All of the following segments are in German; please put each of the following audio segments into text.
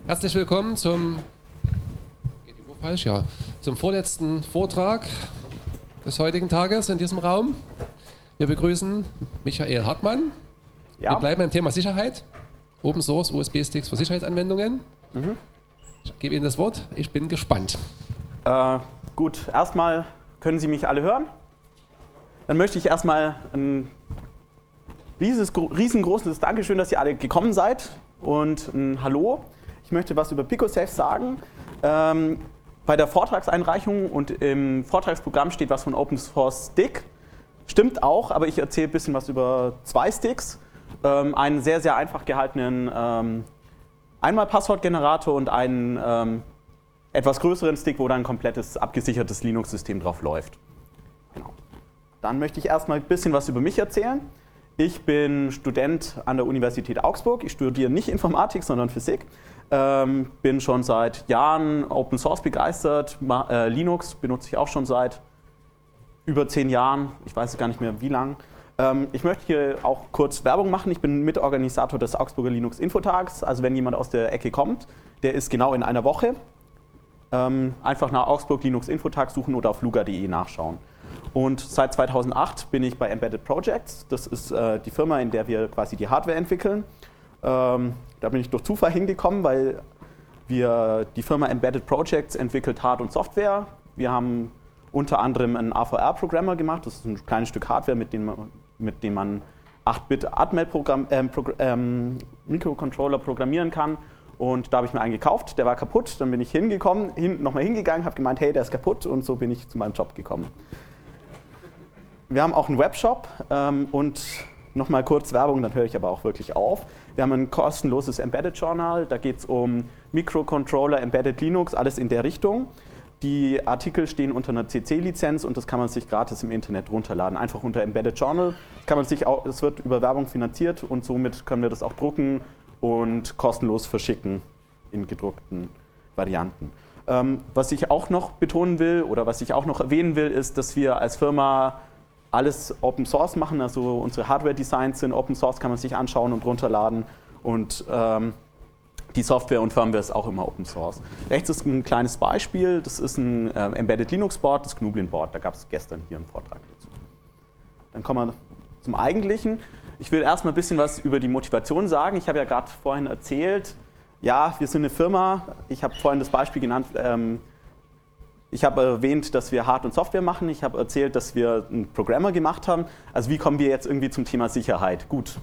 Herzlich willkommen zum vorletzten Vortrag des heutigen Tages in diesem Raum. Wir begrüßen Michael Hartmann. Ja. Wir bleiben beim Thema Sicherheit. Open Source USB-Sticks für Sicherheitsanwendungen. Ich gebe Ihnen das Wort. Ich bin gespannt. Gut, erstmal können Sie mich alle hören. Dann möchte ich erstmal ein riesengroßes Dankeschön, dass ihr alle gekommen seid und ein Hallo. Ich möchte was über PicoSafe sagen. Bei der Vortragseinreichung und im Vortragsprogramm steht was von Open Source Stick. Stimmt auch, aber ich erzähle ein bisschen was über zwei Sticks. Einen sehr, sehr einfach gehaltenen Einmal-Passwortgenerator und einen etwas größeren Stick, wo dann ein komplettes abgesichertes Linux-System drauf läuft. Genau. Dann möchte ich erstmal ein bisschen was über mich erzählen. Ich bin Student an der Universität Augsburg. Ich studiere nicht Informatik, sondern Physik. Bin schon seit Jahren Open Source begeistert. Linux benutze ich auch schon seit über 10 Jahren. Ich weiß gar nicht mehr wie lang. Ich möchte hier auch kurz Werbung machen. Ich bin Mitorganisator des Augsburger Linux Infotags. Also wenn jemand aus der Ecke kommt, der ist genau in einer Woche. Einfach nach Augsburg Linux Infotag suchen oder auf luga.de nachschauen. Und seit 2008 bin ich bei Embedded Projects. Das ist die Firma, in der wir quasi die Hardware entwickeln. Da bin ich durch Zufall hingekommen, weil die Firma Embedded Projects entwickelt Hard- und Software. Wir haben unter anderem einen AVR-Programmer gemacht. Das ist ein kleines Stück Hardware, mit dem man 8-Bit Mikrocontroller programmieren kann. Und da habe ich mir einen gekauft, der war kaputt. Dann bin ich nochmal hingegangen, habe gemeint, hey, der ist kaputt. Und so bin ich zu meinem Job gekommen. Wir haben auch einen Webshop und nochmal kurz Werbung, dann höre ich aber auch wirklich auf. Wir haben ein kostenloses Embedded Journal, da geht es um Mikrocontroller, Embedded Linux, alles in der Richtung. Die Artikel stehen unter einer CC-Lizenz und das kann man sich gratis im Internet runterladen. Einfach unter Embedded Journal. Es wird über Werbung finanziert und somit können wir das auch drucken und kostenlos verschicken in gedruckten Varianten. Was ich auch noch betonen will oder was ich auch noch erwähnen will, ist, dass wir als Firma alles Open Source machen, also unsere Hardware-Designs sind Open Source, kann man sich anschauen und runterladen und die Software und Firmware ist auch immer Open Source. Rechts ist ein kleines Beispiel, das ist ein Embedded Linux Board, das Gnublin Board, da gab es gestern hier einen Vortrag dazu. Dann kommen wir zum Eigentlichen. Ich will erstmal ein bisschen was über die Motivation sagen. Ich habe ja gerade vorhin erzählt, ja, wir sind eine Firma, ich habe vorhin das Beispiel genannt, ich habe erwähnt, dass wir Hard- und Software machen. Ich habe erzählt, dass wir einen Programmer gemacht haben. Also wie kommen wir jetzt irgendwie zum Thema Sicherheit? Gut.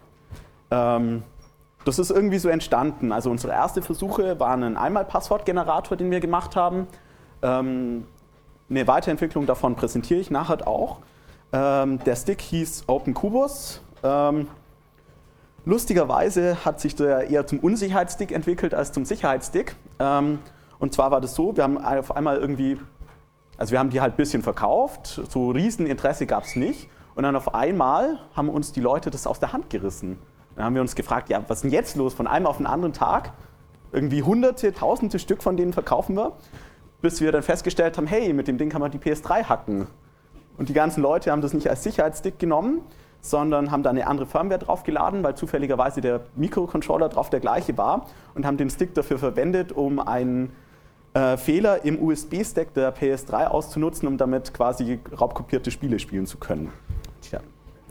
Das ist irgendwie so entstanden. Also unsere ersten Versuche waren ein Einmal-Passwortgenerator, den wir gemacht haben. Eine Weiterentwicklung davon präsentiere ich nachher auch. Der Stick hieß OpenQubus. Lustigerweise hat sich der eher zum Unsicherheitsstick entwickelt als zum Sicherheitsstick. Und zwar war das so, wir haben auf einmal wir haben die halt ein bisschen verkauft, so Rieseninteresse gab es nicht. Und dann auf einmal haben uns die Leute das aus der Hand gerissen. Dann haben wir uns gefragt, ja, was ist denn jetzt los? Von einem auf den anderen Tag, irgendwie Hunderte, Tausende Stück von denen verkaufen wir, bis wir dann festgestellt haben, hey, mit dem Ding kann man die PS3 hacken. Und die ganzen Leute haben das nicht als Sicherheitsstick genommen, sondern haben da eine andere Firmware draufgeladen, weil zufälligerweise der Mikrocontroller drauf der gleiche war und haben den Stick dafür verwendet, um einen Fehler im USB-Stack der PS3 auszunutzen, um damit quasi raubkopierte Spiele spielen zu können. Tja.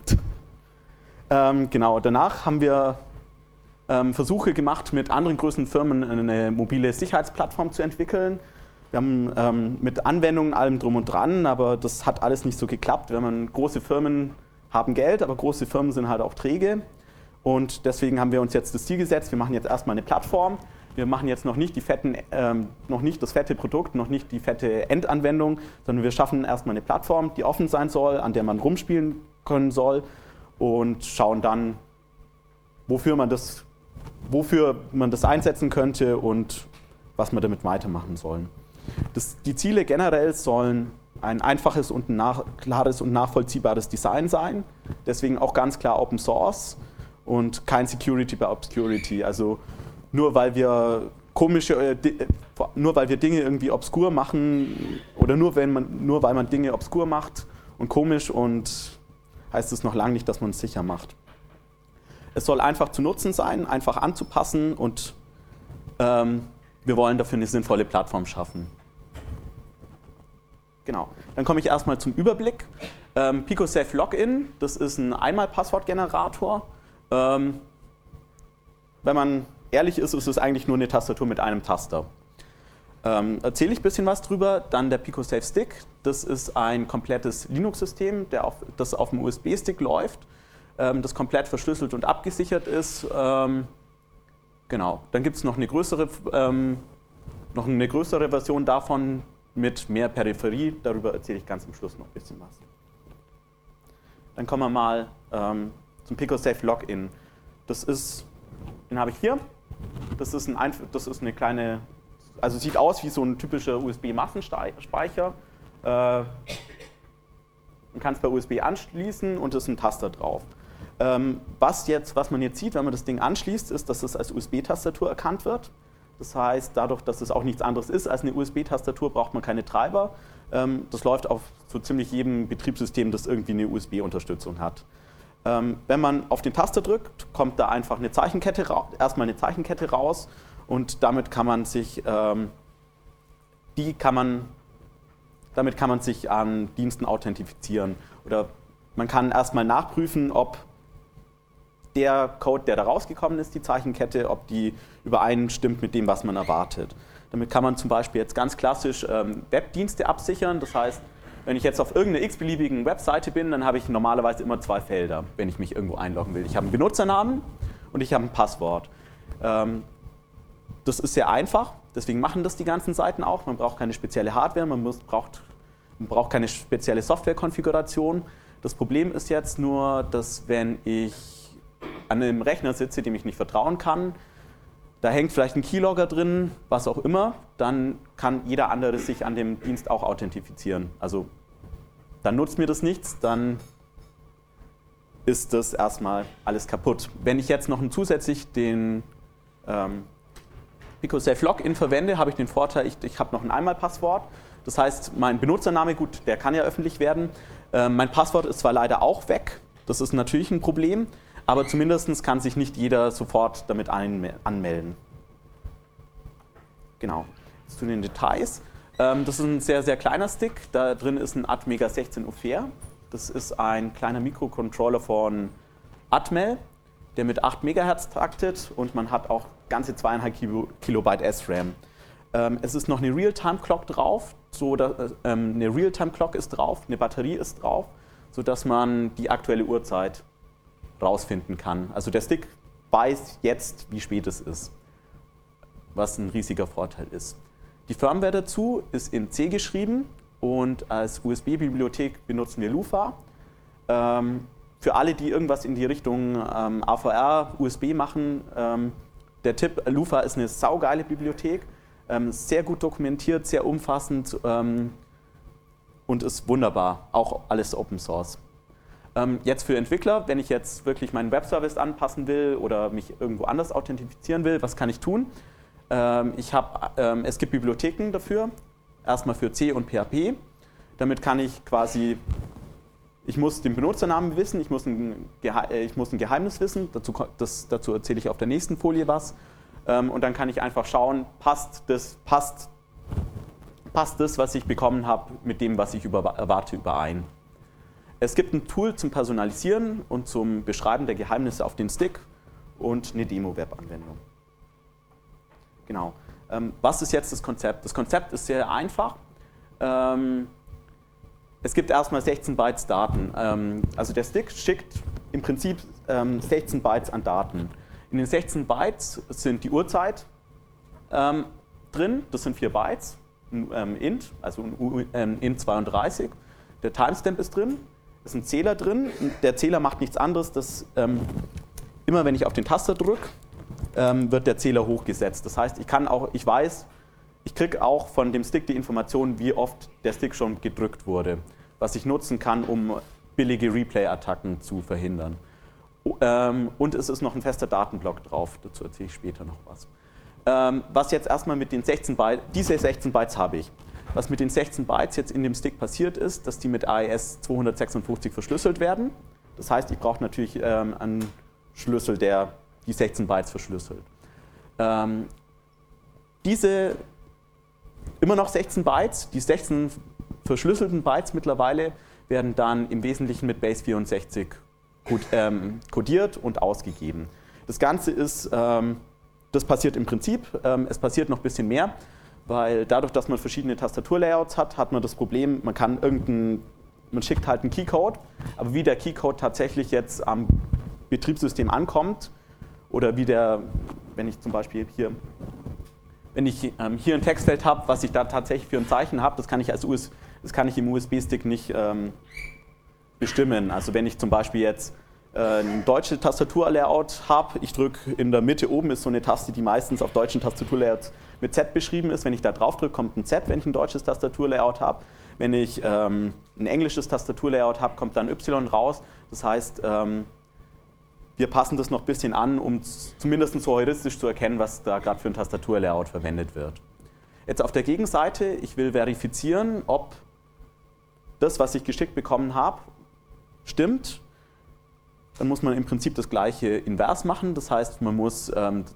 Genau, danach haben wir Versuche gemacht, mit anderen größeren Firmen eine mobile Sicherheitsplattform zu entwickeln. Wir haben mit Anwendungen allem drum und dran, aber das hat alles nicht so geklappt. Große Firmen haben Geld, aber große Firmen sind halt auch träge. Und deswegen haben wir uns jetzt das Ziel gesetzt, wir machen jetzt erstmal eine Plattform. Wir machen jetzt noch nicht das fette Produkt, noch nicht die fette Endanwendung, sondern wir schaffen erstmal eine Plattform, die offen sein soll, an der man rumspielen können soll und schauen dann, wofür man das einsetzen könnte und was wir damit weitermachen sollen. Die Ziele generell sollen ein einfaches und klares und nachvollziehbares Design sein, deswegen auch ganz klar Open Source und kein Security by Obscurity, also nur weil wir Dinge irgendwie obskur machen oder nur weil man Dinge obskur macht und komisch und heißt es noch lange nicht, dass man es sicher macht. Es soll einfach zu nutzen sein, einfach anzupassen und Wir wollen dafür eine sinnvolle Plattform schaffen. Genau. Dann komme ich erstmal zum Überblick. PicoSafe Login, das ist ein Einmal-Passwortgenerator. Wenn man ehrlich ist, ist es eigentlich nur eine Tastatur mit einem Taster. Erzähle ich ein bisschen was drüber. Dann der PicoSafe Stick, das ist ein komplettes Linux-System, das auf dem USB-Stick läuft, das komplett verschlüsselt und abgesichert ist. Genau. Dann gibt es noch eine größere Version davon mit mehr Peripherie. Darüber erzähle ich ganz am Schluss noch ein bisschen was. Dann kommen wir mal zum PicoSafe Login. Den habe ich hier. Das ist eine kleine, also sieht aus wie so ein typischer USB-Massenspeicher. Man kann es bei USB anschließen und es ist ein Taster drauf. Was man jetzt sieht, wenn man das Ding anschließt, ist, dass es als USB-Tastatur erkannt wird. Das heißt, dadurch, dass es auch nichts anderes ist als eine USB-Tastatur, braucht man keine Treiber. Das läuft auf so ziemlich jedem Betriebssystem, das irgendwie eine USB-Unterstützung hat. Wenn man auf den Taster drückt, kommt da einfach erstmal eine Zeichenkette raus und damit kann man sich an Diensten authentifizieren. Oder man kann erstmal nachprüfen, ob der Code, der da rausgekommen ist, die Zeichenkette, ob die übereinstimmt mit dem, was man erwartet. Damit kann man zum Beispiel jetzt ganz klassisch Webdienste absichern. Das heißt, wenn ich jetzt auf irgendeiner x-beliebigen Webseite bin, dann habe ich normalerweise immer zwei Felder, wenn ich mich irgendwo einloggen will. Ich habe einen Benutzernamen und ich habe ein Passwort. Das ist sehr einfach, deswegen machen das die ganzen Seiten auch. Man braucht keine spezielle Hardware, man braucht keine spezielle Softwarekonfiguration. Das Problem ist jetzt nur, dass wenn ich an einem Rechner sitze, dem ich nicht vertrauen kann, da hängt vielleicht ein Keylogger drin, was auch immer, dann kann jeder andere sich an dem Dienst auch authentifizieren. Also dann nutzt mir das nichts, dann ist das erstmal alles kaputt. Wenn ich jetzt noch zusätzlich den PicoSafe Login verwende, habe ich den Vorteil, ich habe noch ein Einmalpasswort. Das heißt, mein Benutzername, gut, der kann ja öffentlich werden. Mein Passwort ist zwar leider auch weg, das ist natürlich ein Problem, aber zumindest kann sich nicht jeder sofort damit anmelden. Genau. Jetzt zu den Details. Das ist ein sehr, sehr kleiner Stick. Da drin ist ein Atmega 16 Ufair. Das ist ein kleiner Mikrocontroller von Atmel, der mit 8 MHz taktet und man hat auch ganze 2,5 Kilobyte SRAM. Es ist noch eine Realtime-Clock drauf. Eine Realtime-Clock ist drauf, eine Batterie ist drauf, sodass man die aktuelle Uhrzeit rausfinden kann. Also der Stick weiß jetzt, wie spät es ist, was ein riesiger Vorteil ist. Die Firmware dazu ist in C geschrieben und als USB-Bibliothek benutzen wir Lua. Für alle, die irgendwas in die Richtung AVR, USB machen, der Tipp, Lua ist eine saugeile Bibliothek, sehr gut dokumentiert, sehr umfassend und ist wunderbar, auch alles Open Source. Jetzt für Entwickler, wenn ich jetzt wirklich meinen Webservice anpassen will oder mich irgendwo anders authentifizieren will, was kann ich tun? Es gibt Bibliotheken dafür, erstmal für C und PHP. Damit kann ich quasi, ich muss den Benutzernamen wissen, ich muss ein Geheimnis wissen, dazu erzähle ich auf der nächsten Folie was. Und dann kann ich einfach schauen, passt das, was ich bekommen habe, mit dem, was ich erwarte, überein. Es gibt ein Tool zum Personalisieren und zum Beschreiben der Geheimnisse auf den Stick und eine Demo-Web-Anwendung. Genau. Was ist jetzt das Konzept? Das Konzept ist sehr einfach. Es gibt erstmal 16 Bytes Daten. Also der Stick schickt im Prinzip 16 Bytes an Daten. In den 16 Bytes sind die Uhrzeit drin, das sind 4 Bytes, ein int, also ein int 32. Der Timestamp ist drin. Ist ein Zähler drin. Der Zähler macht nichts anderes. Immer wenn ich auf den Taster drücke, wird der Zähler hochgesetzt. Das heißt, ich kriege auch von dem Stick die Information, wie oft der Stick schon gedrückt wurde, was ich nutzen kann, um billige Replay-Attacken zu verhindern. Und es ist noch ein fester Datenblock drauf. Dazu erzähle ich später noch was. Was jetzt erstmal mit den 16 Bytes, diese 16 Bytes habe ich. Was mit den 16 Bytes jetzt in dem Stick passiert ist, dass die mit AES 256 verschlüsselt werden. Das heißt, ich brauche natürlich einen Schlüssel, der die 16 Bytes verschlüsselt. Diese immer noch 16 Bytes, die 16 verschlüsselten Bytes mittlerweile, werden dann im Wesentlichen mit Base64 codiert und ausgegeben. Das Ganze ist, das passiert im Prinzip, es passiert noch ein bisschen mehr, weil dadurch, dass man verschiedene Tastaturlayouts hat, hat man das Problem, man schickt halt einen Keycode, aber wie der Keycode tatsächlich jetzt am Betriebssystem ankommt oder wenn ich zum Beispiel hier ein Textfeld habe, was ich da tatsächlich für ein Zeichen habe, das kann ich im USB-Stick nicht bestimmen. Also wenn ich zum Beispiel jetzt ein deutsches Tastaturlayout habe, ich drücke in der Mitte oben ist so eine Taste, die meistens auf deutschen Tastaturlayouts mit Z beschrieben ist. Wenn ich da drauf drücke, kommt ein Z, wenn ich ein deutsches Tastaturlayout habe. Wenn ich ein englisches Tastaturlayout habe, kommt dann Y raus. Das heißt, wir passen das noch ein bisschen an, um zumindest so heuristisch zu erkennen, was da gerade für ein Tastaturlayout verwendet wird. Jetzt auf der Gegenseite, ich will verifizieren, ob das, was ich geschickt bekommen habe, stimmt. Dann muss man im Prinzip das gleiche invers machen. Das heißt, man muss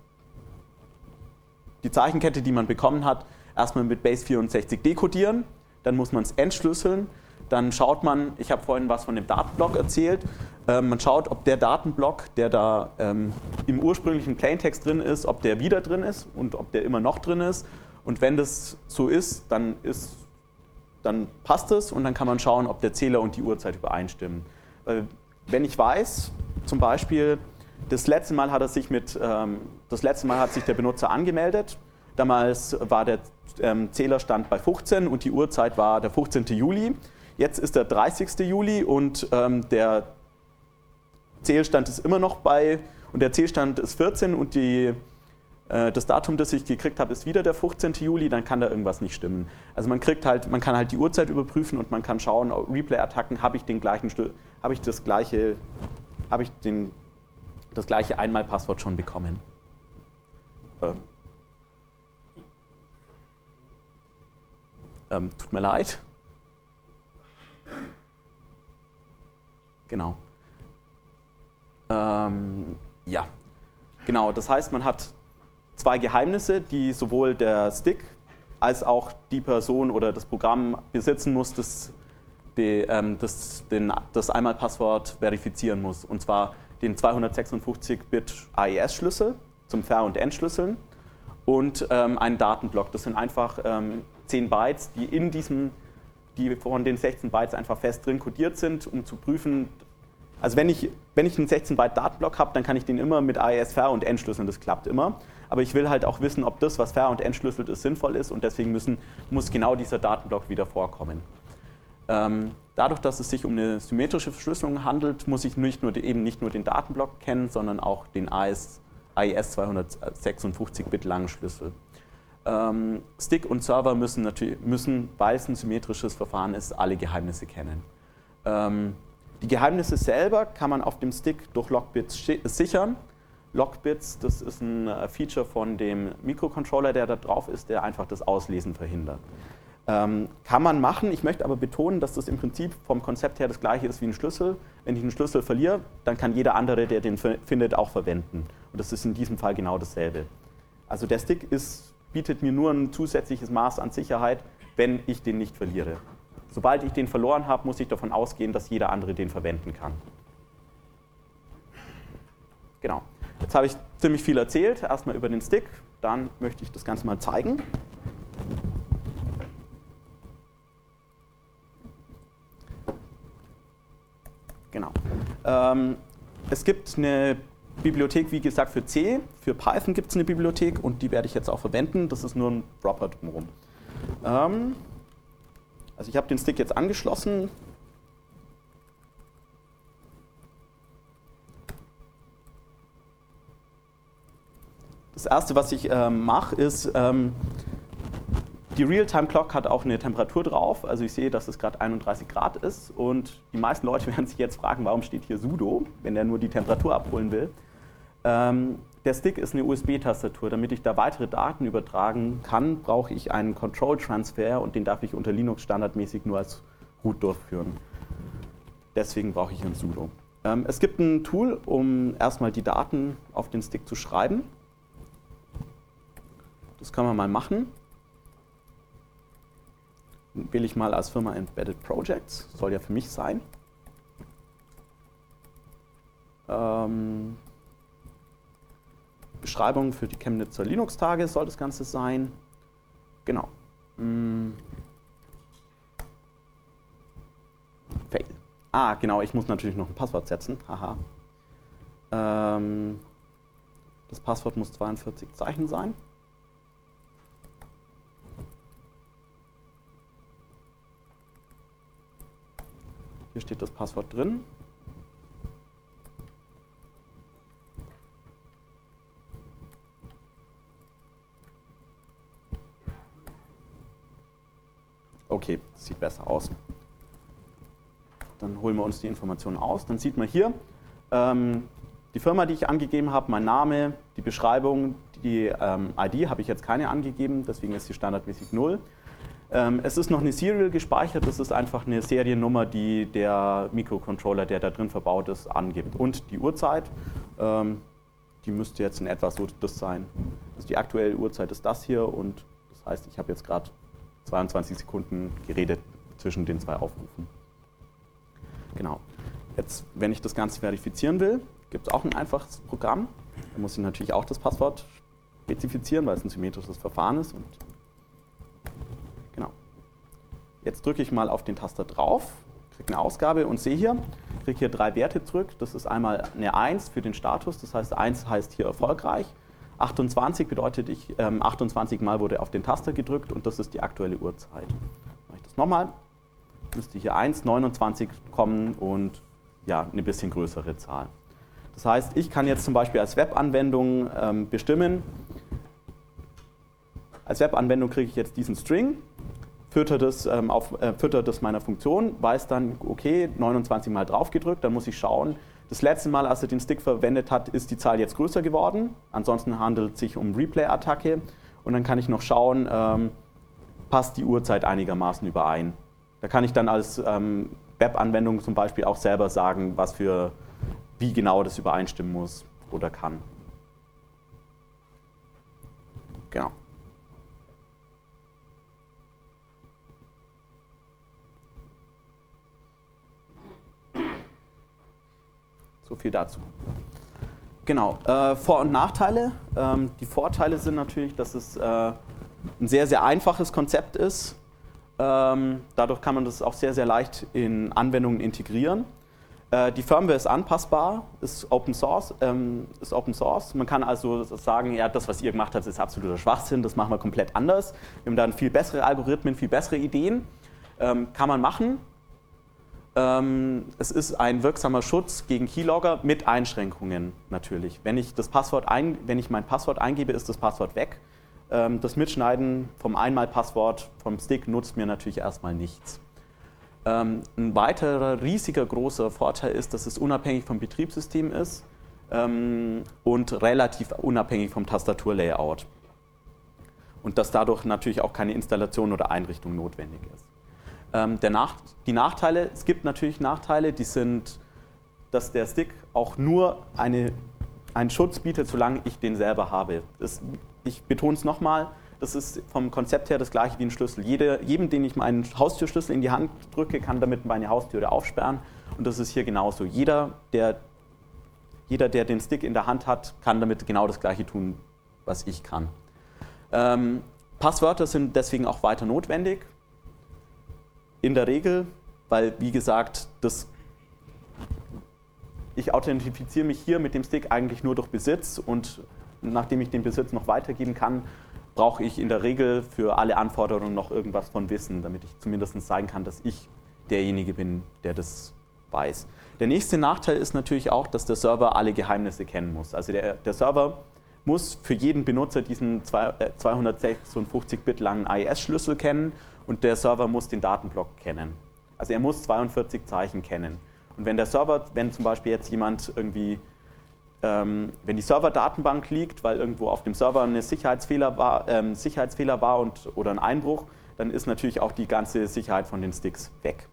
die Zeichenkette, die man bekommen hat, erstmal mit Base64 dekodieren. Dann muss man es entschlüsseln. Dann schaut man, ich habe vorhin was von dem Datenblock erzählt, man schaut, ob der Datenblock, der da im ursprünglichen Plaintext drin ist, ob der wieder drin ist und ob der immer noch drin ist. Und wenn das so ist, dann passt es und dann kann man schauen, ob der Zähler und die Uhrzeit übereinstimmen. Wenn ich weiß, zum Beispiel, das letzte Mal hat sich der Benutzer angemeldet. Damals war der Zählerstand bei 15 und die Uhrzeit war der 15. Juli. Jetzt ist der 30. Juli und der Zählstand ist immer noch und der Zählstand ist 14 und das Datum, das ich gekriegt habe, ist wieder der 15. Juli, dann kann da irgendwas nicht stimmen. Also man kann halt die Uhrzeit überprüfen und man kann schauen, Replay-Attacken, habe ich das gleiche Einmalpasswort schon bekommen. Tut mir leid. Genau. Ja, genau. Das heißt, man hat zwei Geheimnisse, die sowohl der Stick als auch die Person oder das Programm besitzen muss, das Einmalpasswort verifizieren muss. Und zwar den 256-Bit AES-Schlüssel zum Ver- und Entschlüsseln und einen Datenblock. Das sind einfach 10 Bytes, die von den 16 Bytes einfach fest drin kodiert sind, um zu prüfen. Also wenn ich einen 16-Byte-Datenblock habe, dann kann ich den immer mit AES ver- und entschlüsseln, das klappt immer. Aber ich will halt auch wissen, ob das, was ver- und entschlüsselt ist, sinnvoll ist und deswegen muss genau dieser Datenblock wieder vorkommen. Dadurch, dass es sich um eine symmetrische Verschlüsselung handelt, muss ich nicht nur den Datenblock kennen, sondern auch den AES 256-Bit langen Schlüssel. Stick und Server müssen, weil es ein symmetrisches Verfahren ist, alle Geheimnisse kennen. Die Geheimnisse selber kann man auf dem Stick durch Lockbits sichern. Lockbits, das ist ein Feature von dem Mikrocontroller, der da drauf ist, der einfach das Auslesen verhindert. Kann man machen, ich möchte aber betonen, dass das im Prinzip vom Konzept her das gleiche ist wie ein Schlüssel. Wenn ich einen Schlüssel verliere, dann kann jeder andere, der den findet, auch verwenden. Und das ist in diesem Fall genau dasselbe. Also der Stick bietet mir nur ein zusätzliches Maß an Sicherheit, wenn ich den nicht verliere. Sobald ich den verloren habe, muss ich davon ausgehen, dass jeder andere den verwenden kann. Genau. Jetzt habe ich ziemlich viel erzählt, erstmal über den Stick, dann möchte ich das Ganze mal zeigen. Genau. Es gibt eine Bibliothek, wie gesagt, für C. Für Python gibt es eine Bibliothek und die werde ich jetzt auch verwenden. Das ist nur ein Dropper drumherum. Also ich habe den Stick jetzt angeschlossen. Das erste, was ich mache, ist, die Realtime-Clock hat auch eine Temperatur drauf. Also ich sehe, dass es gerade 31 Grad ist. Und die meisten Leute werden sich jetzt fragen, warum steht hier sudo, wenn er nur die Temperatur abholen will. Der Stick ist eine USB-Tastatur. Damit ich da weitere Daten übertragen kann, brauche ich einen Control-Transfer und den darf ich unter Linux standardmäßig nur als Root durchführen. Deswegen brauche ich ein sudo. Es gibt ein Tool, um erstmal die Daten auf den Stick zu schreiben. Das können wir mal machen. Dann wähle ich mal als Firma Embedded Projects. Soll ja für mich sein. Beschreibung für die Chemnitzer Linux-Tage soll das Ganze sein. Genau. Fail. Genau, ich muss natürlich noch ein Passwort setzen. Haha. Das Passwort muss 42 Zeichen sein. Hier steht das Passwort drin. Okay, das sieht besser aus. Dann holen wir uns die Informationen aus. Dann sieht man hier die Firma, die ich angegeben habe, mein Name, die Beschreibung, die ID habe ich jetzt keine angegeben, deswegen ist sie standardmäßig 0. Es ist noch eine Serial gespeichert, das ist einfach eine Seriennummer, die der Mikrocontroller, der da drin verbaut ist, angibt. Und die Uhrzeit, die müsste jetzt in etwa so das sein. Also die aktuelle Uhrzeit ist das hier und das heißt, ich habe jetzt gerade 22 Sekunden geredet zwischen den zwei Aufrufen. Genau. Jetzt, wenn ich das Ganze verifizieren will, gibt es auch ein einfaches Programm. Da muss ich natürlich auch das Passwort spezifizieren, weil es ein symmetrisches Verfahren ist. Und genau. Jetzt drücke ich mal auf den Taster drauf, kriege eine Ausgabe und sehe hier, kriege hier 3 Werte zurück. Das ist einmal eine 1 für den Status, das heißt 1 heißt hier erfolgreich. 28 bedeutet, 28 Mal wurde auf den Taster gedrückt und das ist die aktuelle Uhrzeit. Mache ich das nochmal, müsste hier 1, 29 kommen und ja, eine bisschen größere Zahl. Das heißt, ich kann jetzt zum Beispiel als Webanwendung bestimmen, als Webanwendung kriege ich jetzt diesen String, fütter das meiner Funktion, weiß dann, okay, 29 Mal drauf gedrückt, dann muss ich schauen, das letzte Mal, als er den Stick verwendet hat, ist die Zahl jetzt größer geworden. Ansonsten handelt es sich um Replay-Attacke. Und dann kann ich noch schauen, passt die Uhrzeit einigermaßen überein. Da kann ich dann als Web-Anwendung zum Beispiel auch selber sagen, wie genau das übereinstimmen muss oder kann. Genau. So viel dazu. Genau, Vor- und Nachteile. Die Vorteile sind natürlich, dass es ein sehr, sehr einfaches Konzept ist. Dadurch kann man das auch sehr, sehr leicht in Anwendungen integrieren. Die Firmware ist anpassbar, ist Open Source. Man kann also sagen, ja, das, was ihr gemacht habt, ist absoluter Schwachsinn, das machen wir komplett anders. Wir haben dann viel bessere Algorithmen, viel bessere Ideen. Kann man machen. Es ist ein wirksamer Schutz gegen Keylogger mit Einschränkungen natürlich. Wenn ich mein Passwort eingebe, ist das Passwort weg. Das Mitschneiden vom Einmalpasswort vom Stick nutzt mir natürlich erstmal nichts. Ein weiterer riesiger großer Vorteil ist, dass es unabhängig vom Betriebssystem ist und relativ unabhängig vom Tastaturlayout. Und dass dadurch natürlich auch keine Installation oder Einrichtung notwendig ist. Die Nachteile, es gibt natürlich Nachteile, die sind, dass der Stick auch nur einen Schutz bietet, solange ich den selber habe. Ich betone es nochmal, das ist vom Konzept her das gleiche wie ein Schlüssel. Jedem, den ich meinen Haustürschlüssel in die Hand drücke, kann damit meine Haustüre aufsperren. Und das ist hier genauso. Jeder, der den Stick in der Hand hat, kann damit genau das gleiche tun, was ich kann. Passwörter sind deswegen auch weiter notwendig. In der Regel, weil, wie gesagt, ich authentifiziere mich hier mit dem Stick eigentlich nur durch Besitz und nachdem ich den Besitz noch weitergeben kann, brauche ich in der Regel für alle Anforderungen noch irgendwas von Wissen, damit ich zumindest sagen kann, dass ich derjenige bin, der das weiß. Der nächste Nachteil ist natürlich auch, dass der Server alle Geheimnisse kennen muss. Also der Server muss für jeden Benutzer diesen 256-Bit langen AES-Schlüssel kennen und der Server muss den Datenblock kennen. Also er muss 42 Zeichen kennen. Und wenn zum Beispiel jetzt jemand irgendwie, wenn die Serverdatenbank liegt, weil irgendwo auf dem Server ein Sicherheitsfehler war oder ein Einbruch, dann ist natürlich auch die ganze Sicherheit von den Sticks weg.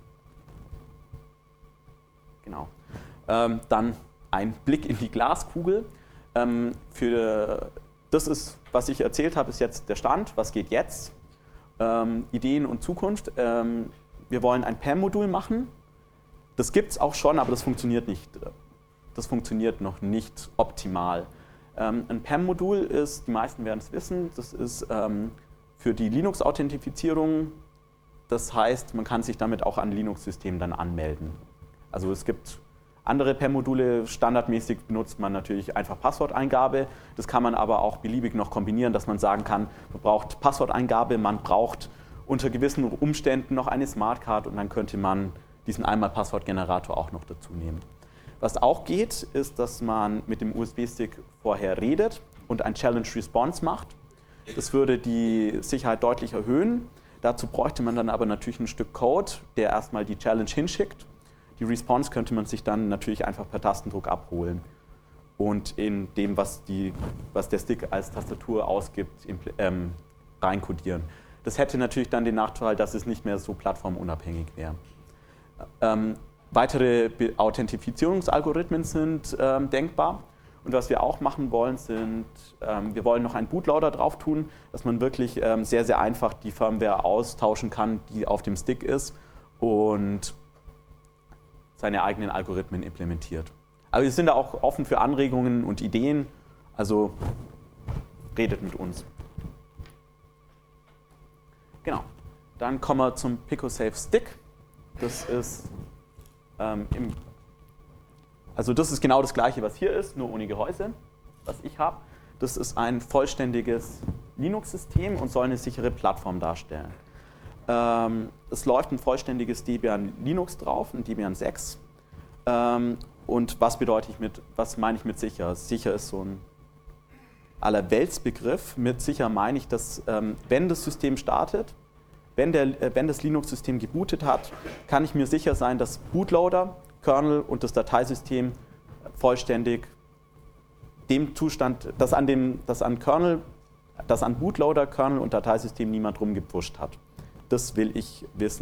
Genau. Dann ein Blick in die Glaskugel. Für das ist, was ich erzählt habe, ist jetzt der Stand. Was geht jetzt? Ideen und Zukunft. Wir wollen ein PAM-Modul machen. Das gibt es auch schon, aber das funktioniert nicht. Das funktioniert noch nicht optimal. Ein PAM-Modul ist, die meisten werden es wissen, das ist für die Linux-Authentifizierung. Das heißt, man kann sich damit auch an Linux-Systemen dann anmelden. Also es gibt andere PAM-Module, standardmäßig benutzt man natürlich einfach Passworteingabe. Das kann man aber auch beliebig noch kombinieren, dass man sagen kann, man braucht Passworteingabe, man braucht unter gewissen Umständen noch eine Smartcard und dann könnte man diesen Einmal-Passwortgenerator auch noch dazu nehmen. Was auch geht, ist, dass man mit dem USB-Stick vorher redet und ein Challenge-Response macht. Das würde die Sicherheit deutlich erhöhen. Dazu bräuchte man dann aber natürlich ein Stück Code, der erstmal die Challenge hinschickt. Die Response könnte man sich dann natürlich einfach per Tastendruck abholen und in dem, was der Stick als Tastatur ausgibt, reinkodieren. Das hätte natürlich dann den Nachteil, dass es nicht mehr so plattformunabhängig wäre. Weitere Authentifizierungsalgorithmen sind denkbar. Und was wir auch machen wollen, wir wollen noch einen Bootloader drauf tun, dass man wirklich sehr, sehr einfach die Firmware austauschen kann, die auf dem Stick ist und seine eigenen Algorithmen implementiert. Aber wir sind da auch offen für Anregungen und Ideen, also redet mit uns. Genau, dann kommen wir zum PicoSafe Stick. Das ist das ist genau das gleiche, was hier ist, nur ohne Gehäuse, was ich habe. Das ist ein vollständiges Linux-System und soll eine sichere Plattform darstellen. Es läuft ein vollständiges Debian Linux drauf, ein Debian 6. Und was meine ich mit sicher? Sicher ist so ein Allerweltsbegriff. Mit sicher meine ich, dass wenn das System startet, wenn das Linux-System gebootet hat, kann ich mir sicher sein, dass Bootloader, Kernel und das Dateisystem vollständig dem Zustand, dass an Bootloader, Kernel und Dateisystem niemand rumgepfuscht hat. Das will ich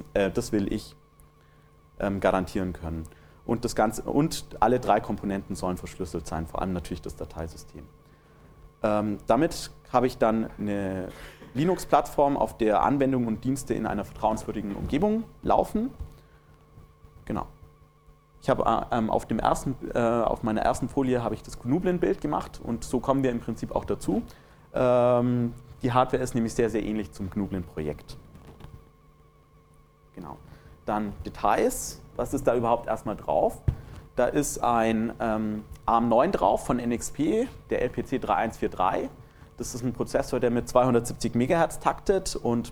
garantieren können. Und alle 3 Komponenten sollen verschlüsselt sein, vor allem natürlich das Dateisystem. Damit habe ich dann eine Linux-Plattform, auf der Anwendungen und Dienste in einer vertrauenswürdigen Umgebung laufen. Genau. Ich habe auf meiner ersten Folie habe ich das GNU-Bild gemacht und so kommen wir im Prinzip auch dazu. Die Hardware ist nämlich sehr, sehr ähnlich zum GNU-Projekt. Genau. Dann Details. Was ist da überhaupt erstmal drauf? Da ist ein ARM9 drauf von NXP, der LPC 3143. Das ist ein Prozessor, der mit 270 MHz taktet und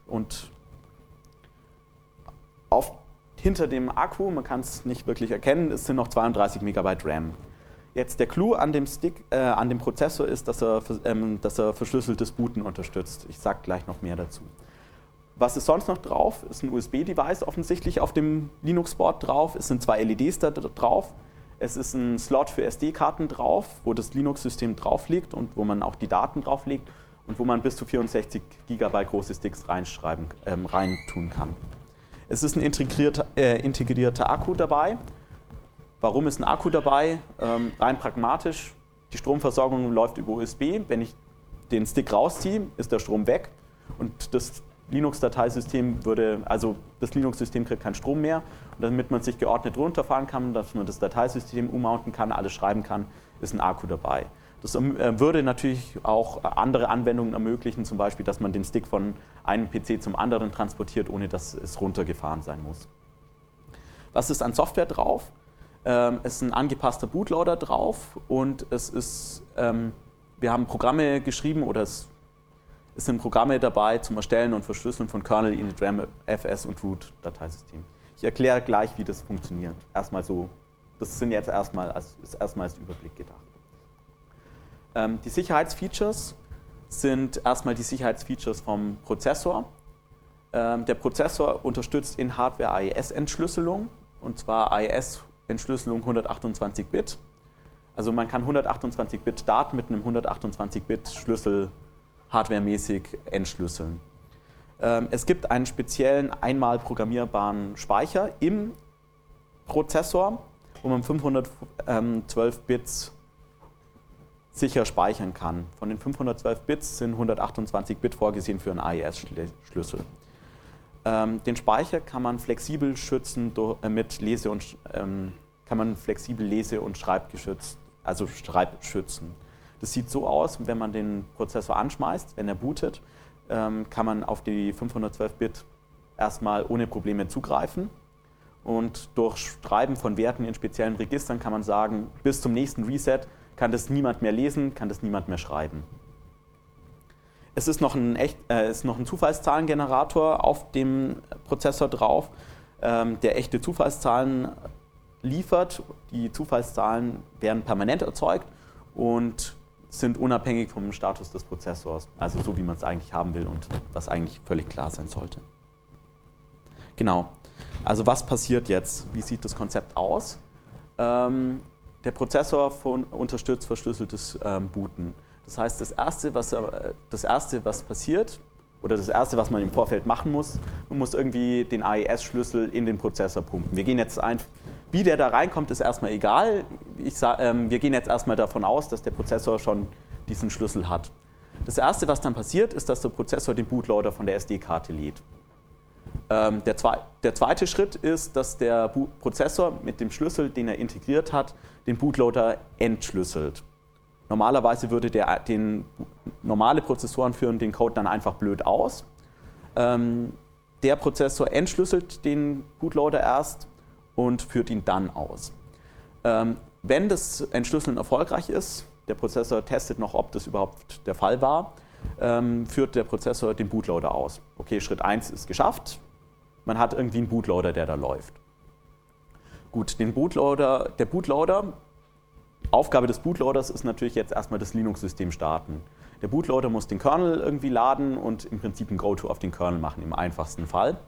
hinter dem Akku, man kann es nicht wirklich erkennen, es sind noch 32 MB RAM. Jetzt der Clou an dem Prozessor ist, dass er verschlüsseltes Booten unterstützt. Ich sage gleich noch mehr dazu. Was ist sonst noch drauf? Ist ein USB-Device offensichtlich auf dem Linux-Board drauf. Es sind 2 LEDs da drauf. Es ist ein Slot für SD-Karten drauf, wo das Linux-System drauf liegt und wo man auch die Daten drauf legt und wo man bis zu 64 GB große Sticks reintun kann. Es ist ein integrierter Akku dabei. Warum ist ein Akku dabei? Rein pragmatisch, die Stromversorgung läuft über USB. Wenn ich den Stick rausziehe, ist der Strom weg und das Linux-Dateisystem das Linux-System kriegt keinen Strom mehr. Und damit man sich geordnet runterfahren kann, dass man das Dateisystem ummounten kann, alles schreiben kann, ist ein Akku dabei. Das würde natürlich auch andere Anwendungen ermöglichen, zum Beispiel, dass man den Stick von einem PC zum anderen transportiert, ohne dass es runtergefahren sein muss. Was ist an Software drauf? Es ist ein angepasster Bootloader drauf und wir haben Programme geschrieben oder es sind Programme dabei zum Erstellen und Verschlüsseln von Kernel, Init, RAM, FS und Root-Dateisystem. Ich erkläre gleich, wie das funktioniert. Erstmal so, das sind jetzt erstmal als Überblick gedacht. Die Sicherheitsfeatures sind erstmal die Sicherheitsfeatures vom Prozessor. Der Prozessor unterstützt in Hardware AES-Entschlüsselung, und zwar AES-Entschlüsselung 128-Bit. Also man kann 128-Bit Daten mit einem 128-Bit-Schlüssel hardwaremäßig entschlüsseln. Es gibt einen speziellen einmal programmierbaren Speicher im Prozessor, wo man 512 Bits sicher speichern kann. Von den 512 Bits sind 128 Bit vorgesehen für einen AES-Schlüssel. Den Speicher kann man flexibel schützen mit Lese- und Schreibschützen. Das sieht so aus, wenn man den Prozessor anschmeißt, wenn er bootet, kann man auf die 512 Bit erstmal ohne Probleme zugreifen. Und durch Schreiben von Werten in speziellen Registern kann man sagen, bis zum nächsten Reset kann das niemand mehr lesen, kann das niemand mehr schreiben. Es ist noch ein Zufallszahlengenerator auf dem Prozessor drauf, der echte Zufallszahlen liefert. Die Zufallszahlen werden permanent erzeugt und sind unabhängig vom Status des Prozessors, also so wie man es eigentlich haben will und was eigentlich völlig klar sein sollte. Genau, also was passiert jetzt? Wie sieht das Konzept aus? Der Prozessor unterstützt verschlüsseltes Booten. Das heißt, das Erste, was passiert, oder das Erste, was man im Vorfeld machen muss, man muss irgendwie den AES-Schlüssel in den Prozessor pumpen. Wir gehen jetzt wie der da reinkommt, ist erstmal egal. Wir gehen jetzt erstmal davon aus, dass der Prozessor schon diesen Schlüssel hat. Das Erste, was dann passiert, ist, dass der Prozessor den Bootloader von der SD-Karte lädt. Der zweite Schritt ist, dass der Prozessor mit dem Schlüssel, den er integriert hat, den Bootloader entschlüsselt. Normalerweise normale Prozessoren führen den Code dann einfach blöd aus. Der Prozessor entschlüsselt den Bootloader erst und führt ihn dann aus. Wenn das Entschlüsseln erfolgreich ist, der Prozessor testet noch, ob das überhaupt der Fall war, führt der Prozessor den Bootloader aus. Okay, Schritt 1 ist geschafft. Man hat irgendwie einen Bootloader, der da läuft. Gut, der Bootloader, Aufgabe des Bootloaders ist natürlich jetzt erstmal das Linux-System starten. Der Bootloader muss den Kernel irgendwie laden und im Prinzip ein Goto auf den Kernel machen, im einfachsten Fall.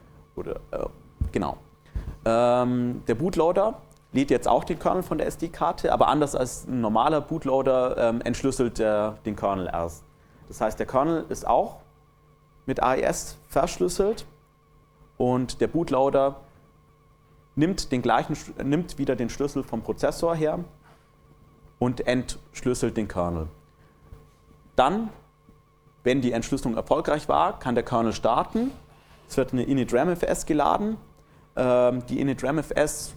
Genau. Der Bootloader lädt jetzt auch den Kernel von der SD-Karte, aber anders als ein normaler Bootloader entschlüsselt er den Kernel erst. Das heißt, der Kernel ist auch mit AES verschlüsselt und der Bootloader nimmt wieder den Schlüssel vom Prozessor her und entschlüsselt den Kernel. Dann, wenn die Entschlüsselung erfolgreich war, kann der Kernel starten. Es wird eine initramfs geladen. Die initramfs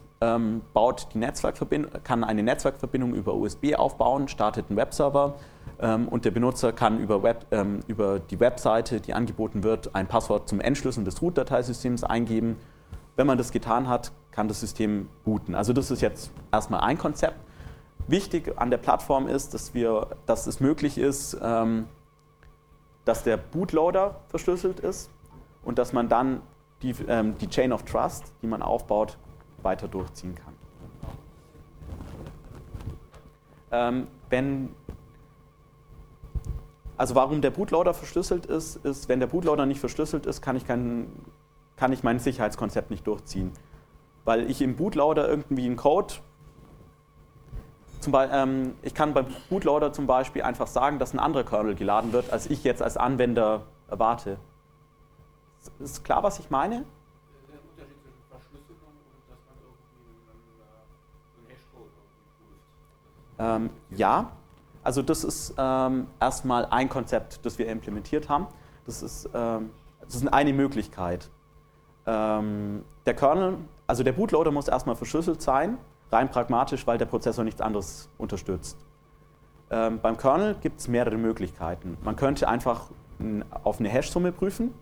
kann eine Netzwerkverbindung über USB aufbauen, startet einen Webserver und der Benutzer kann über die Webseite, die angeboten wird, ein Passwort zum Entschlüsseln des Root-Dateisystems eingeben. Wenn man das getan hat, kann das System booten. Also das ist jetzt erstmal ein Konzept. Wichtig an der Plattform ist, dass es möglich ist, dass der Bootloader verschlüsselt ist und dass man dann die Chain of Trust, die man aufbaut, weiter durchziehen kann. Warum der Bootloader verschlüsselt ist, wenn der Bootloader nicht verschlüsselt ist, kann ich mein Sicherheitskonzept nicht durchziehen. Weil ich im Bootloader irgendwie einen Code, ich kann beim Bootloader zum Beispiel einfach sagen, dass ein anderer Kernel geladen wird, als ich jetzt als Anwender erwarte. Ist klar, was ich meine? Der Unterschied zwischen Verschlüsselung und dass man irgendwie einen Hashcode prüft. Ja, also das ist erstmal ein Konzept, das wir implementiert haben. Das ist eine Möglichkeit. Der Kernel, also der Bootloader muss erstmal verschlüsselt sein, rein pragmatisch, weil der Prozessor nichts anderes unterstützt. Beim Kernel gibt es mehrere Möglichkeiten. Man könnte einfach auf eine Hash-Summe prüfen.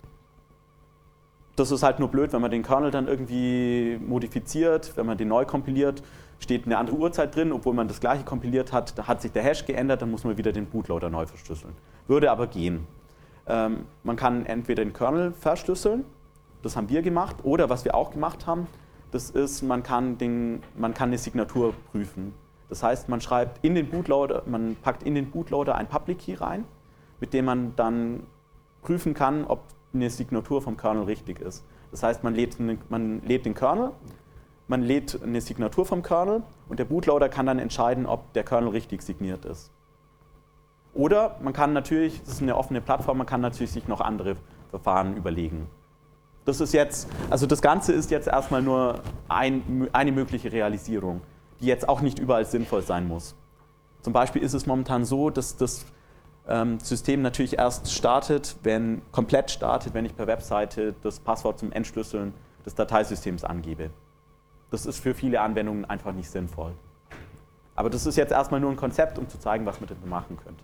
Das ist halt nur blöd, wenn man den Kernel dann irgendwie modifiziert, wenn man den neu kompiliert, steht eine andere Uhrzeit drin, obwohl man das gleiche kompiliert hat, da hat sich der Hash geändert, dann muss man wieder den Bootloader neu verschlüsseln. Würde aber gehen. Man kann entweder den Kernel verschlüsseln, das haben wir gemacht, oder was wir auch gemacht haben, das ist, man kann eine Signatur prüfen. Das heißt, man packt in den Bootloader ein Public Key rein, mit dem man dann prüfen kann, ob eine Signatur vom Kernel richtig ist. Das heißt, man lädt den Kernel, man lädt eine Signatur vom Kernel und der Bootloader kann dann entscheiden, ob der Kernel richtig signiert ist. Oder man kann natürlich, das ist eine offene Plattform, man kann natürlich sich noch andere Verfahren überlegen. Das Ganze ist jetzt erstmal nur eine mögliche Realisierung, die jetzt auch nicht überall sinnvoll sein muss. Zum Beispiel ist es momentan so, dass das System natürlich erst startet, komplett startet, wenn ich per Webseite das Passwort zum Entschlüsseln des Dateisystems angebe. Das ist für viele Anwendungen einfach nicht sinnvoll. Aber das ist jetzt erstmal nur ein Konzept, um zu zeigen, was man damit machen könnte.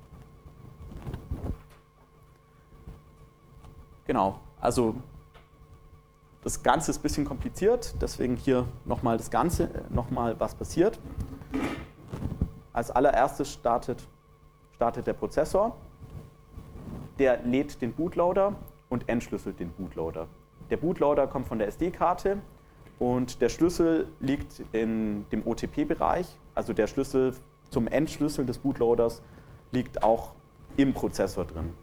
Genau, also das Ganze ist ein bisschen kompliziert, deswegen hier nochmal das Ganze, nochmal was passiert. Als allererstes startet der Prozessor, der lädt den Bootloader und entschlüsselt den Bootloader. Der Bootloader kommt von der SD-Karte und der Schlüssel liegt in dem OTP-Bereich, also der Schlüssel zum Entschlüsseln des Bootloaders liegt auch im Prozessor drin.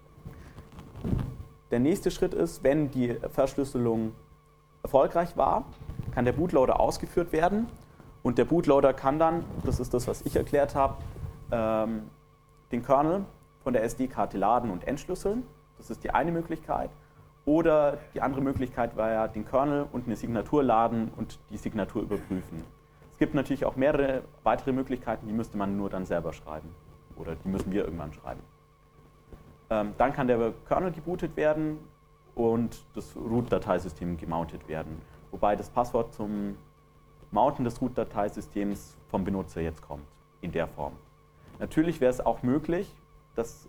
Der nächste Schritt ist, wenn die Verschlüsselung erfolgreich war, kann der Bootloader ausgeführt werden und der Bootloader kann dann, das ist das, was ich erklärt habe, den Kernel von der SD-Karte laden und entschlüsseln. Das ist die eine Möglichkeit. Oder die andere Möglichkeit war ja, den Kernel und eine Signatur laden und die Signatur überprüfen. Es gibt natürlich auch mehrere weitere Möglichkeiten, die müsste man nur dann selber schreiben. Oder die müssen wir irgendwann schreiben. Dann kann der Kernel gebootet werden und das Root-Dateisystem gemountet werden. Wobei das Passwort zum Mounten des Root-Dateisystems vom Benutzer jetzt kommt, in der Form. Natürlich wäre es auch möglich, dass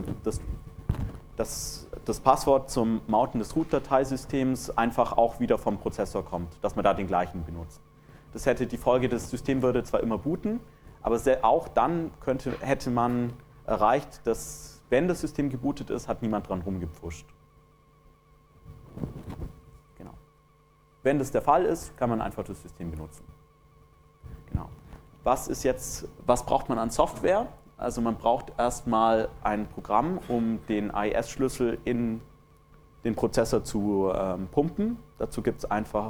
das Passwort zum Mounten des Root-Dateisystems einfach auch wieder vom Prozessor kommt, dass man da den gleichen benutzt. Das hätte die Folge, das System würde zwar immer booten, aber auch dann hätte man erreicht, dass, wenn das System gebootet ist, hat niemand dran rumgepfuscht. Genau. Wenn das der Fall ist, kann man einfach das System benutzen. Genau. Was braucht man an Software? Also man braucht erstmal ein Programm, um den AES-Schlüssel in den Prozessor zu pumpen. Dazu gibt es einfach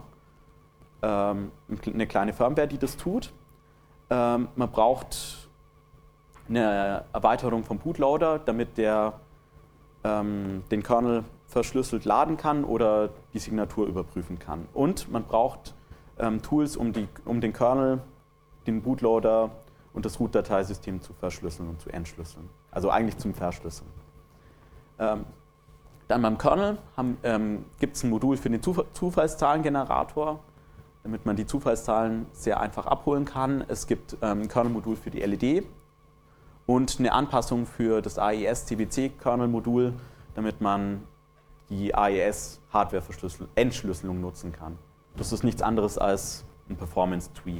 eine kleine Firmware, die das tut. Man braucht eine Erweiterung vom Bootloader, damit der den Kernel verschlüsselt laden kann oder die Signatur überprüfen kann. Und man braucht Tools, um den Kernel, den Bootloader und das Root-Dateisystem zu verschlüsseln und zu entschlüsseln. Also eigentlich zum Verschlüsseln. Dann beim Kernel gibt es ein Modul für den Zufallszahlengenerator, damit man die Zufallszahlen sehr einfach abholen kann. Es gibt ein Kernel-Modul für die LED und eine Anpassung für das AES-CBC-Kernel-Modul, damit man die AES-Hardware-Entschlüsselung nutzen kann. Das ist nichts anderes als ein Performance-Tweak.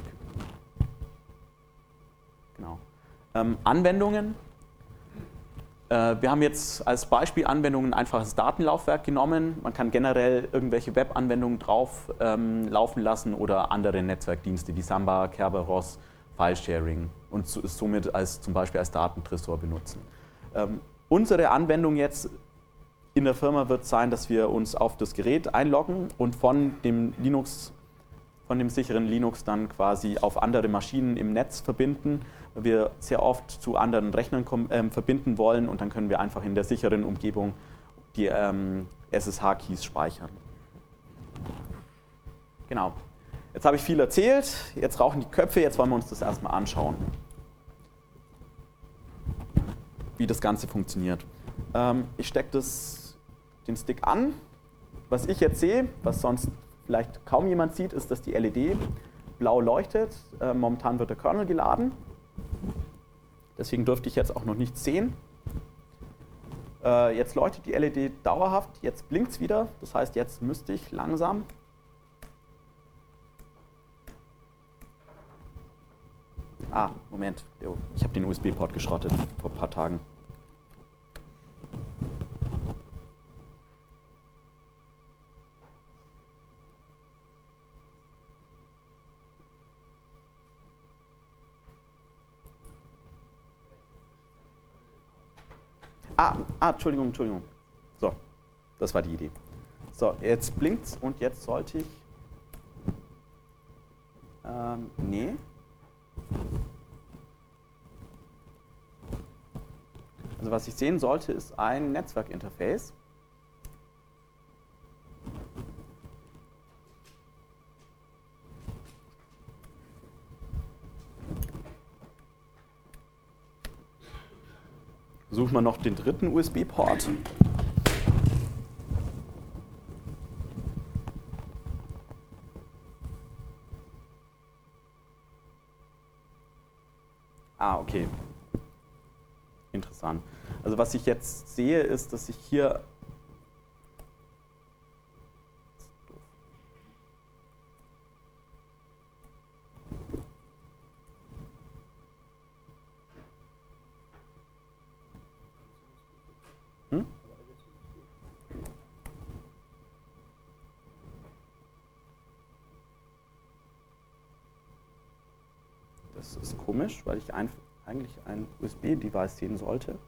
Genau. Anwendungen. Wir haben jetzt als Beispiel Anwendungen ein einfaches Datenlaufwerk genommen. Man kann generell irgendwelche Web-Anwendungen drauf laufen lassen oder andere Netzwerkdienste wie Samba, Kerberos, File-Sharing und somit zum Beispiel als Datentresor benutzen. Unsere Anwendung jetzt in der Firma wird sein, dass wir uns auf das Gerät einloggen und von dem sicheren Linux dann quasi auf andere Maschinen im Netz verbinden, weil wir sehr oft zu anderen Rechnern verbinden wollen und dann können wir einfach in der sicheren Umgebung die SSH-Keys speichern. Genau. Jetzt habe ich viel erzählt, jetzt rauchen die Köpfe, jetzt wollen wir uns das erstmal anschauen, wie das Ganze funktioniert. Ich stecke den Stick an. Was ich jetzt sehe, was sonst vielleicht kaum jemand sieht, ist, dass die LED blau leuchtet. Momentan wird der Kernel geladen. Deswegen dürfte ich jetzt auch noch nichts sehen. Jetzt leuchtet die LED dauerhaft, jetzt blinkt es wieder. Das heißt, jetzt müsste ich langsam Moment. Ich habe den USB-Port geschrottet vor ein paar Tagen. Entschuldigung. So, das war die Idee. So, jetzt blinkt's und jetzt sollte ich... nee. Also was ich sehen sollte, ist ein Netzwerkinterface. Versuchen wir noch den dritten USB-Port. Ah, okay. Interessant. Also was ich jetzt sehe, ist, dass ich hier Das ist komisch, weil ich eigentlich ein USB-Device sehen sollte.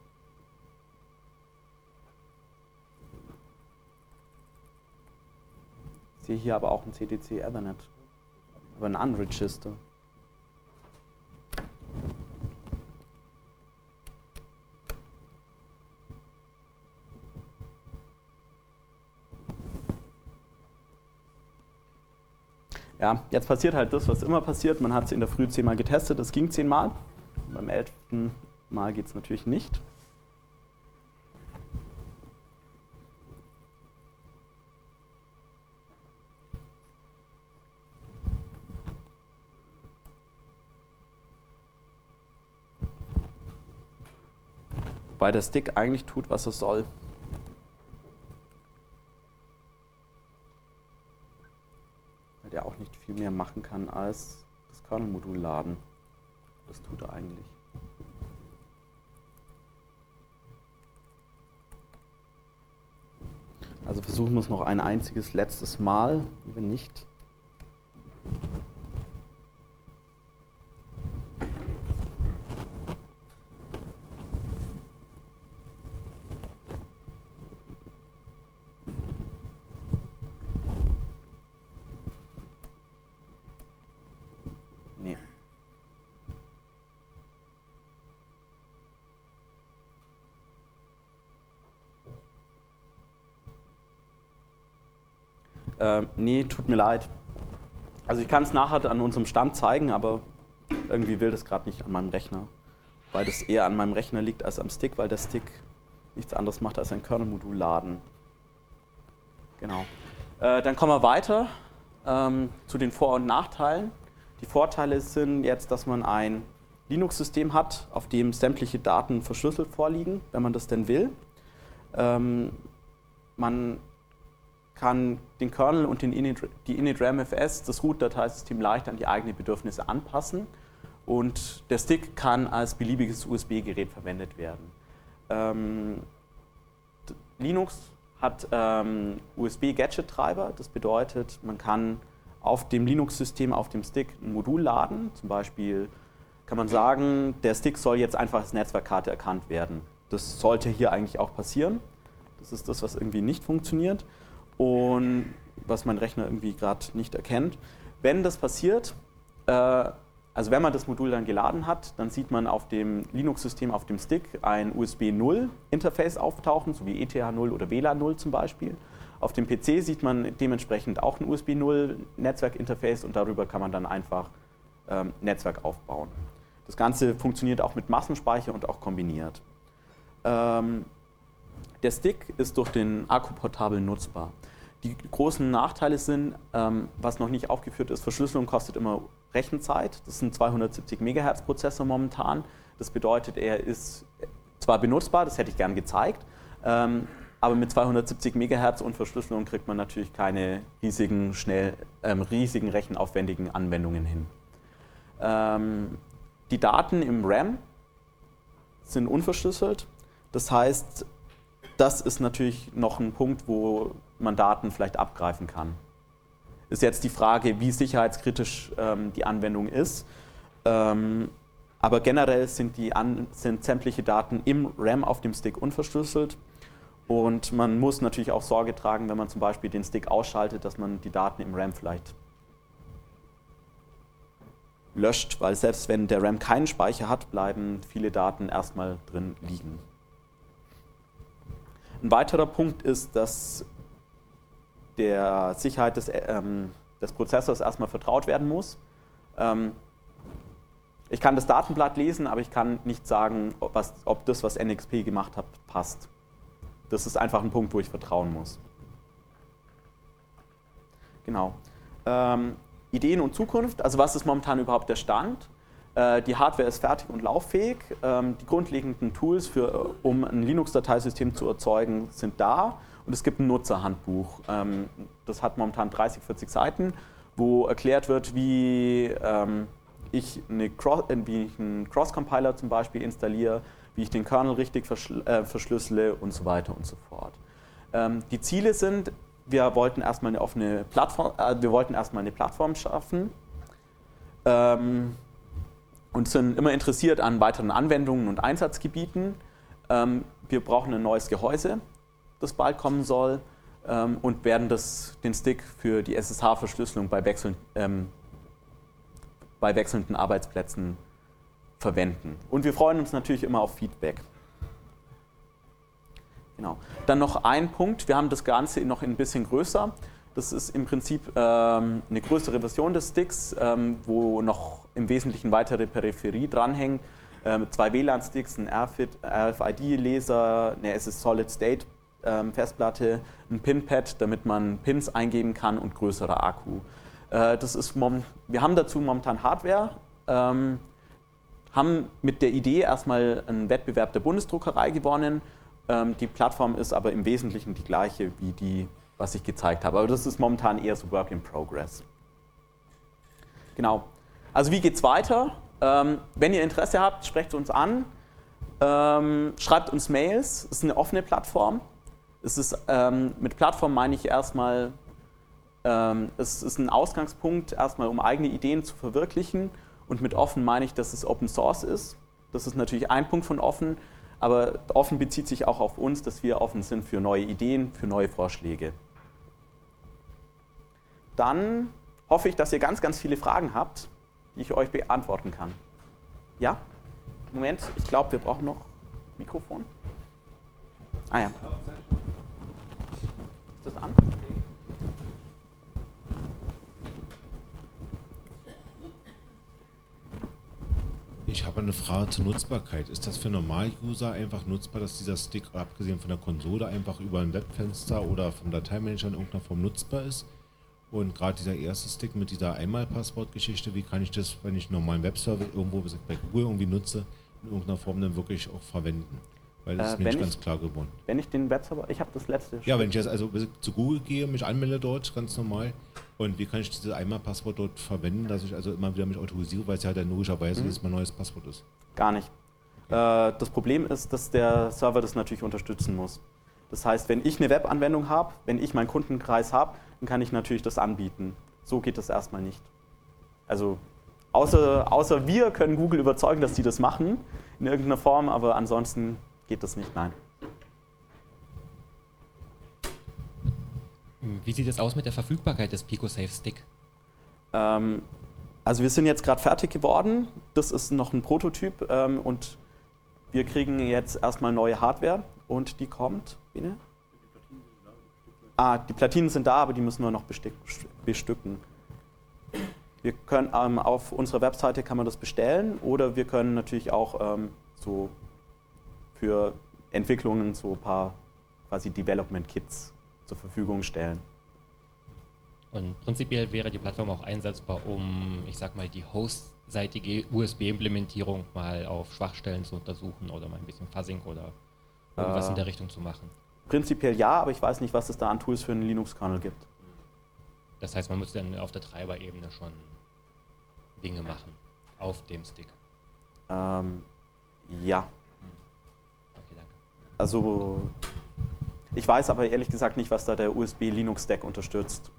Ich sehe hier aber auch ein CDC Ethernet, aber ein Unregister. Ja, jetzt passiert halt das, was immer passiert. Man hat es in der Früh 10-mal getestet, das ging 10-mal. Beim 11. Mal geht es natürlich nicht. Wobei der Stick eigentlich tut, was er soll. Der auch nicht viel mehr machen kann als das Kernel-Modul laden. Das tut er eigentlich. Also versuchen wir es noch ein einziges letztes Mal, wenn nicht. Nee. Nee, tut mir leid. Also ich kann es nachher an unserem Stand zeigen, aber irgendwie will das gerade nicht an meinem Rechner. Weil das eher an meinem Rechner liegt als am Stick, weil der Stick nichts anderes macht als ein Kernel-Modul laden. Genau. Dann kommen wir weiter zu den Vor- und Nachteilen. Die Vorteile sind jetzt, dass man ein Linux-System hat, auf dem sämtliche Daten verschlüsselt vorliegen, wenn man das denn will. Man kann den Kernel und die init-ramfs, das Root-Dateisystem, leicht an die eigenen Bedürfnisse anpassen. Und der Stick kann als beliebiges USB-Gerät verwendet werden. Linux hat USB-Gadget-Treiber. Das bedeutet, man kann auf dem Linux-System, auf dem Stick ein Modul laden. Zum Beispiel kann man sagen, der Stick soll jetzt einfach als Netzwerkkarte erkannt werden. Das sollte hier eigentlich auch passieren. Das ist das, was irgendwie nicht funktioniert und was mein Rechner irgendwie gerade nicht erkennt. Wenn das passiert, also wenn man das Modul dann geladen hat, dann sieht man auf dem Linux-System, auf dem Stick ein USB 0 Interface auftauchen, so wie ETH 0 oder WLAN 0 zum Beispiel. Auf dem PC sieht man dementsprechend auch ein USB 0 Netzwerkinterface und darüber kann man dann einfach Netzwerk aufbauen. Das Ganze funktioniert auch mit Massenspeicher und auch kombiniert. Der Stick ist durch den Akku portabel nutzbar. Die großen Nachteile sind, was noch nicht aufgeführt ist, Verschlüsselung kostet immer Rechenzeit. Das ist ein 270 MHz Prozessor momentan. Das bedeutet, er ist zwar benutzbar, das hätte ich gern gezeigt, aber mit 270 MHz und Verschlüsselung kriegt man natürlich keine riesigen, riesigen rechenaufwendigen Anwendungen hin. Die Daten im RAM sind unverschlüsselt. Das heißt, das ist natürlich noch ein Punkt, wo man Daten vielleicht abgreifen kann. Ist jetzt die Frage, wie sicherheitskritisch die Anwendung ist. Aber generell sind sämtliche Daten im RAM auf dem Stick unverschlüsselt. Und man muss natürlich auch Sorge tragen, wenn man zum Beispiel den Stick ausschaltet, dass man die Daten im RAM vielleicht löscht, weil selbst wenn der RAM keinen Speicher hat, bleiben viele Daten erstmal drin liegen. Ein weiterer Punkt ist, dass der Sicherheit des Prozessors erstmal vertraut werden muss. Ich kann das Datenblatt lesen, aber ich kann nicht sagen, ob das, was NXP gemacht hat, passt. Das ist einfach ein Punkt, wo ich vertrauen muss. Genau. Ideen und Zukunft, also was ist momentan überhaupt der Stand? Die Hardware ist fertig und lauffähig. Die grundlegenden Tools, um ein Linux-Dateisystem zu erzeugen, sind da. Und es gibt ein Nutzerhandbuch. Das hat momentan 30, 40 Seiten, wo erklärt wird, wie ich einen Cross-Compiler zum Beispiel installiere, wie ich den Kernel richtig verschlüssele und so weiter und so fort. Die Ziele sind, wir wollten erstmal eine offene Plattform, eine Plattform schaffen und sind immer interessiert an weiteren Anwendungen und Einsatzgebieten. Wir brauchen ein neues Gehäuse, das bald kommen soll, und werden den Stick für die SSH-Verschlüsselung bei wechselnden Arbeitsplätzen verwenden. Und wir freuen uns natürlich immer auf Feedback. Genau. Dann noch ein Punkt, wir haben das Ganze noch ein bisschen größer. Das ist im Prinzip eine größere Version des Sticks, wo noch im Wesentlichen weitere Peripherie dranhängt. 2 WLAN-Sticks, ein RFID-Leser, eine SS-Solid-State Festplatte, ein Pin-Pad, damit man Pins eingeben kann, und größerer Akku. Wir haben dazu momentan Hardware, haben mit der Idee erstmal einen Wettbewerb der Bundesdruckerei gewonnen. Die Plattform ist aber im Wesentlichen die gleiche wie die, was ich gezeigt habe. Aber das ist momentan eher so Work in Progress. Genau. Also wie geht's weiter? Wenn ihr Interesse habt, sprecht uns an. Schreibt uns Mails. Es ist eine offene Plattform. Mit Plattform meine ich erstmal, es ist ein Ausgangspunkt, erstmal um eigene Ideen zu verwirklichen. Und mit offen meine ich, dass es Open Source ist. Das ist natürlich ein Punkt von offen. Aber offen bezieht sich auch auf uns, dass wir offen sind für neue Ideen, für neue Vorschläge. Dann hoffe ich, dass ihr ganz, ganz viele Fragen habt, die ich euch beantworten kann. Ja? Moment, ich glaube, wir brauchen noch Mikrofon. Ah ja. Ist das an? Ich habe eine Frage zur Nutzbarkeit. Ist das für Normal-User einfach nutzbar, dass dieser Stick, abgesehen von der Konsole, einfach über ein Webfenster oder vom Dateimanager in irgendeiner Form nutzbar ist? Und gerade dieser erste Stick mit dieser Einmal-Passwort-Geschichte, wie kann ich das, wenn ich einen normalen Webserver irgendwo bei Google irgendwie nutze, in irgendeiner Form dann wirklich auch verwenden? Weil das ist mir nicht ganz klar geworden. Wenn ich den Webserver, ich habe das letzte. Ja, wenn ich jetzt also zu Google gehe, mich anmelde dort, ganz normal, und wie kann ich dieses Einmal-Passwort dort verwenden, dass ich also immer wieder mich autorisiere, weil es ja dann logischerweise jetzt mein neues Passwort ist? Gar nicht. Das Problem ist, dass der Server das natürlich unterstützen muss. Das heißt, wenn ich eine Webanwendung habe, wenn ich meinen Kundenkreis habe, dann kann ich natürlich das anbieten. So geht das erstmal nicht. Also außer wir können Google überzeugen, dass sie das machen, in irgendeiner Form, aber ansonsten geht das nicht, nein. Wie sieht es aus mit der Verfügbarkeit des PicoSafe Stick? Also wir sind jetzt gerade fertig geworden. Das ist noch ein Prototyp und wir kriegen jetzt erstmal neue Hardware und die kommt. Bitte? Die Platinen sind da, aber die müssen wir noch bestücken. Wir können auf unserer Webseite kann man das bestellen, oder wir können natürlich auch so für Entwicklungen so ein paar quasi Development Kits zur Verfügung stellen. Und prinzipiell wäre die Plattform auch einsetzbar, um, ich sag mal, die hostseitige USB-Implementierung mal auf Schwachstellen zu untersuchen oder mal ein bisschen Fuzzing oder irgendwas in der Richtung zu machen. Prinzipiell ja, aber ich weiß nicht, was es da an Tools für einen Linux-Kernel gibt. Das heißt, man muss dann auf der Treiberebene schon Dinge machen auf dem Stick. Ja. Okay, danke. Also ich weiß aber ehrlich gesagt nicht, was da der USB-Linux-Stack unterstützt.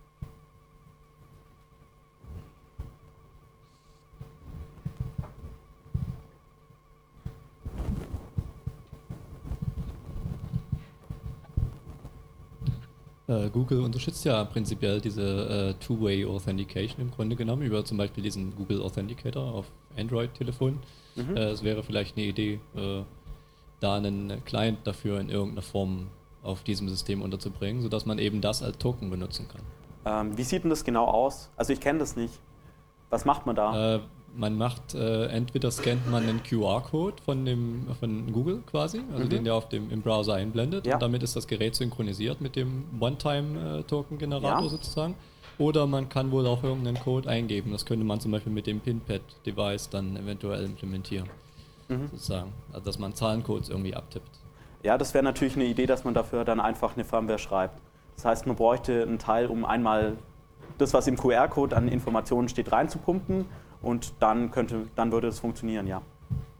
Google unterstützt ja prinzipiell diese Two-Way Authentication im Grunde genommen über zum Beispiel diesen Google Authenticator auf Android-Telefonen. Es wäre vielleicht eine Idee, da einen Client dafür in irgendeiner Form auf diesem System unterzubringen, sodass man eben das als Token benutzen kann. Wie sieht denn das genau aus? Also ich kenne das nicht. Was macht man da? man macht, entweder scannt man einen QR-Code von Google quasi, also den der im Browser einblendet, Ja. und damit ist das Gerät synchronisiert mit dem One-Time-Token-Generator Ja. sozusagen. Oder man kann wohl auch irgendeinen Code eingeben. Das könnte man zum Beispiel mit dem Pinpad-Device dann eventuell implementieren. Sozusagen. Also dass man Zahlencodes irgendwie abtippt. Ja, das wäre natürlich eine Idee, dass man dafür dann einfach eine Firmware schreibt. Das heißt, man bräuchte einen Teil, um einmal das, was im QR-Code an Informationen steht, reinzupumpen und dann würde es funktionieren, ja.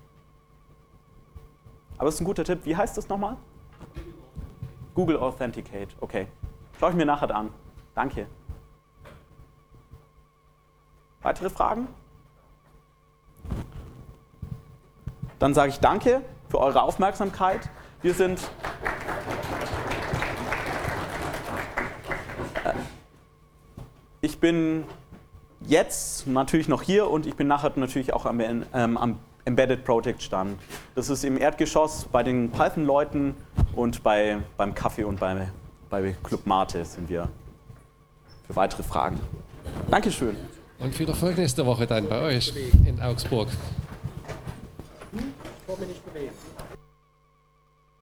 Aber das ist ein guter Tipp. Wie heißt das nochmal? Google Authenticate. Okay. Schaue ich mir nachher an. Danke. Weitere Fragen? Dann sage ich danke für eure Aufmerksamkeit. Wir sind ich bin jetzt natürlich noch hier und ich bin nachher natürlich auch am Embedded Project Stand. Das ist im Erdgeschoss bei den Python-Leuten und beim Kaffee und bei Club Mate sind wir für weitere Fragen. Dankeschön. Und viel Erfolg nächste Woche dann bei euch in Augsburg. Ich brauche mich nicht bewegen.